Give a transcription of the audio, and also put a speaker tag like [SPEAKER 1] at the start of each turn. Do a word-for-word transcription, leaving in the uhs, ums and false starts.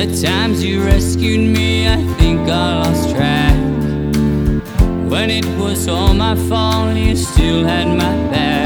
[SPEAKER 1] The times you rescued me, I think I lost track. When it was all my fault, you still had my back.